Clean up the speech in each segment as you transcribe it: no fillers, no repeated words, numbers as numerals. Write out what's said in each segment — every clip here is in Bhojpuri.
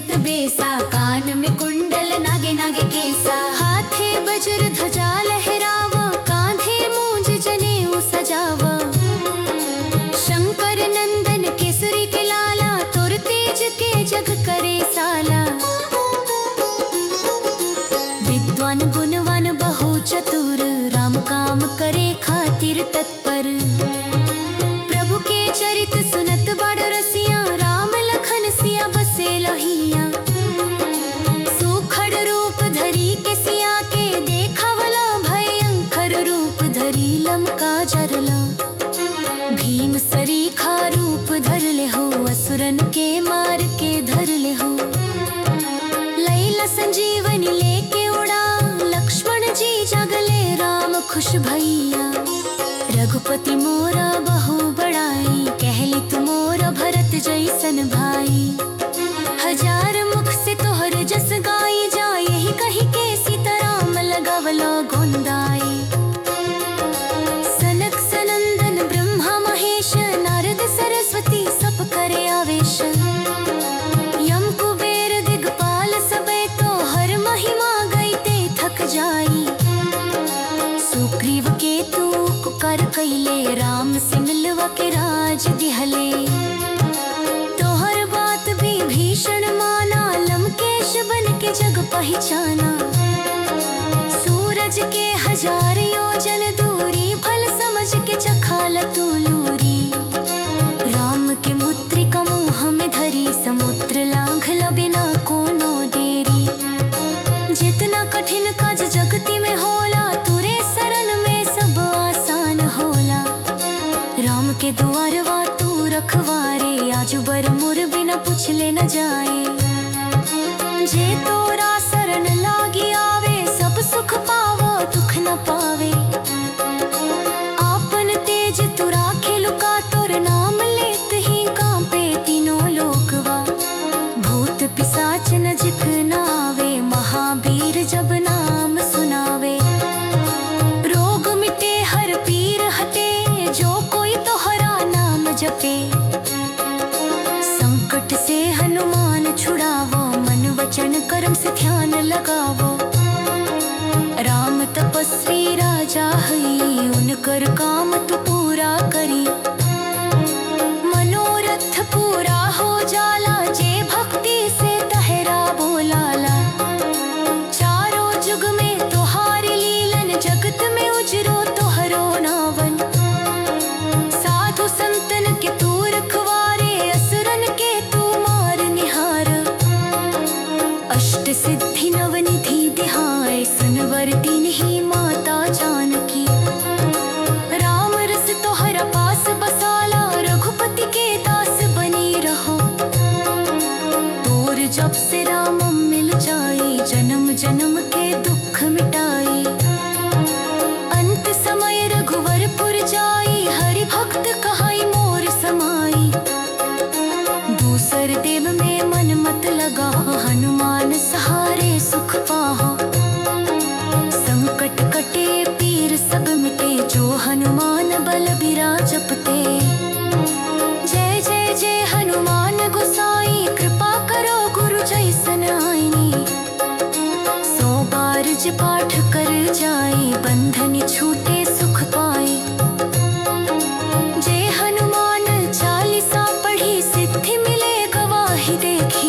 शोभित बेसा, कान में कुंडल नागे नागे केसा। हाथे वज्र ध्वजा लहराव, कांधे मूंज जनेऊ सजाव। शंकर नंदन केसरी के लाला, तुर तेज के जग करे साला। विद्वान गुणवान बहु चतुर, राम काम करे खातिर तत्पर। प्रभु के चरित सुनत बड़ रसिया, राम लखन सिया बसे लोहिया। सूखड़ रूप धरी के सिया के, देखावला भयंकर रूप धरी लंका जरला। भीम सरीखा रूप धर ले हो, असुरन के मार के धर ले हो। लैला संजीवनी लेके उड़ा, लक्ष्मण जी जगले राम खुश भैया। रघुपति मोरा बहु बड़ाई, कहली तू मोरा भरत जैसन भाई। हजार मुख से तोहर जस गाई जा, यही कही के सीताराम लगावला गोंदाई। सनक सनंदन ब्रह्मा महेश, नारद सरस्वती सब करे आवेश। यम कुबेर दिगपाल सबे, तो हर महिमा गईते थक जाई। सुग्रीव के तू कर कैले, राम से मिलवा के राज दिहले। तोहर बात भी भीषण माना, लंकेश बन के जग पहचाना। सूरज के हजार योजन दूरी, फल समझ के चखाल तू लूरी। राम के मुद्रिका मुँह में धरी, समुद्र लांघला बिना कोनो देरी। जितना कठिन काज जगती में होला, तुरे शरण में सब आसान होला। राम के दुआरवा तू रखवारे, आजू बर मुर बिना पूछले न जाए। जे तोरा शरण लागी आवे, सब सुख पावो दुख न पावे। आपन तेज तू राखे लुका, तोर नाम लेत ही कांपे तीनों लोकवा। भूत पिशाच नजदीक न आवे, महावीर जब नाम सुनावे। रोग मिटे हर पीर हटे, जो कोई तोहरा नाम जपे। संकट से हनुमान छुड़ावो, मन वचन कर्म से ध्यान लगावो। राम तपस्वी राजा हई, उनकर काम तू पूरा करी। मनोरथ पूरा हो जाला, जे भक्ति से तहरा बोलाला। चारों जुग में तोहारी लीलन, जगत में उजरो तोहरो नावन। साधु संतन के तू रखवारे, असुरन के तू मार निहार। अष्ट सिद्धि नवनिधि दिहाए, सुनवर तीन ही माता जानकी। राम रस तोहरा पास बसाला, रघुपति के दास बनी रहो। तोर जब से राम मिल जाए, जन्म जन्म के दुख मिटाई। अंत समय रघुवरपुर जाई, हरि भक्त कहाई मोर समाई। दूसर देव में मन मत लगा, हनुमान सहारे सुख पाहो। संकट कटे पीर सब मिटे, जो हनुमान बल बिराजपते। जय जय जय हनुमान गोसाई, कृपा करो गुरु जैसन आईनी। 100 बार जे पाठ कर जाई, बंधन छूटे सुख पाई। जय हनुमान चालीसा पढ़ी, सिद्धि मिले गवाही देखी।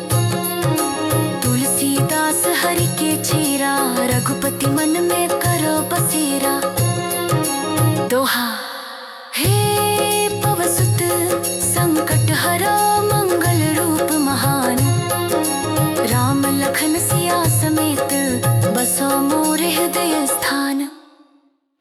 तुलसीदास हरि के चेरा, रघुपति मन में करो बसेरा। दोहा हे पवसुत संकट हरो, मंगल रूप महान। राम लखन